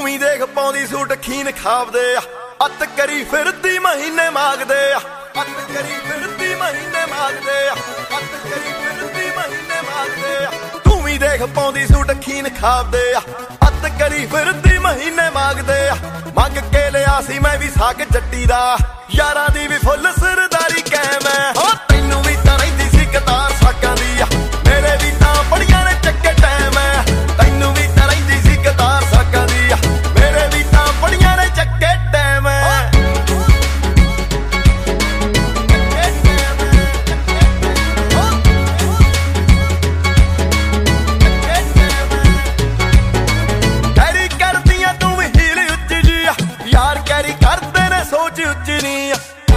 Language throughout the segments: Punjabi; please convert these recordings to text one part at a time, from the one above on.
ਵੀ ਦੇਖ ਪਾਉਂਦੀ ਸੂਟ ਖੀਨ ਖਾਵਦੇ ਆ, ਅੱਤ ਕਰੀ ਫਿਰਦੀ ਮਹੀਨੇ ਮੰਗਦੇ ਆ, ਅੱਤ ਕਰੀ ਫਿਰਦੀ ਮਹੀਨੇ ਮੰਗਦੇ ਆ, ਅੱਤ ਕਰੀ ਫਿਰਦੀ ਮਹੀਨੇ ਮੰਗਦੇ ਆ। ਤੂੰ ਵੀ ਦੇਖ ਪਾਉਂਦੀ ਸੂਟ ਖੀਨ ਖਾਵਦੇ ਆ, ਅੱਤ ਕਰੀ ਫਿਰਦੀ ਮਹੀਨੇ ਮੰਗਦੇ ਆ। ਮੰਗ ਕੇ ਲਿਆ ਸੀ ਮੈਂ ਵੀ ਸਾਗ ਜੱਟੀ ਦਾ, ਯਾਰਾਂ ਦੀ ਵੀ ਫੁੱਲ ਸਰਦਾਰੀ ਕਾਇਮ ਐ। ਹੋ ਤੈਨੂੰ ਵੀ ਤਾਂ ਰਹਿੰਦੀ ਸੀ ਕਤਾਰ ਸਾਕਾਂ ਦੀ ਆ, ਮੇਰੇ ਵੀ ਤਾਂ ਬੜੀਆਂ ਨੇ ਚੱਕੇ ਟਾਈਮ ਐ। ਤੈਨੂੰ ਵੀ ਤਾਂ ਰਹਿੰਦੀ ਸੀ ਕਤਾਰ ਸਾਕਾਂ ਦੀ ਆ, ਮੇਰੇ ਵੀ ਤਾਂ ਬੜੀਆਂ ਨੇ ਚੱਕੇ ਟਾਈਮ ਐ। ਕੈਰੀ ਕਰਦੀਆਂ ਤੂੰ ਵੀ ਹੀਲ ਉੱਚੀ ਜੀ ਆ, ਯਾਰ ਕੈਰੀ ਕਰਦੇ ਨੇ ਸੋਚ ਉੱਚੀ ਨਹੀਂ ਆ।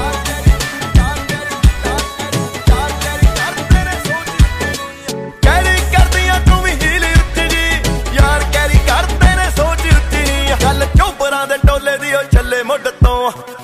ਕੈਰੀ ਕਰਦੀਆਂ ਤੂੰ ਵੀ ਹੀਲ ਉੱਚੀ ਜੀ, ਯਾਰ ਕੈਰੀ ਕਰਦੇ ਨੇ ਸੋਚ ਉੱਚੀ ਨਹੀਂ ਆ। ਗੱਲ ਚੋਬਰਾਂ ਦੇ ਟੋਲੇ ਦੀ ਉਹ ਚੱਲੇ ਮੁੱਢ ਤੋਂ,